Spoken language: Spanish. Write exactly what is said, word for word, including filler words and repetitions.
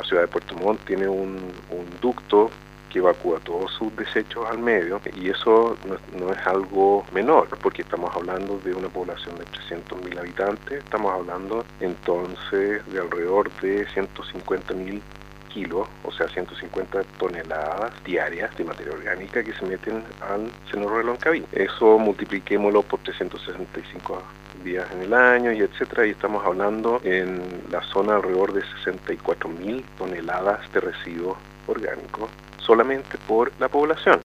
ciudad de Puerto Montt tiene un, un ducto que evacúa todos sus desechos al medio, y eso no, no es algo menor, porque estamos hablando de una población de trescientos mil habitantes, estamos hablando entonces de alrededor de ciento cincuenta mil kilos, o sea, ciento cincuenta toneladas diarias de materia orgánica que se meten al Cenorro de Loncaví. Eso multipliquémoslo por trescientos sesenta y cinco días en el año, y etcétera, y estamos hablando en la zona alrededor de sesenta y cuatro mil toneladas de residuos orgánicos solamente por la población.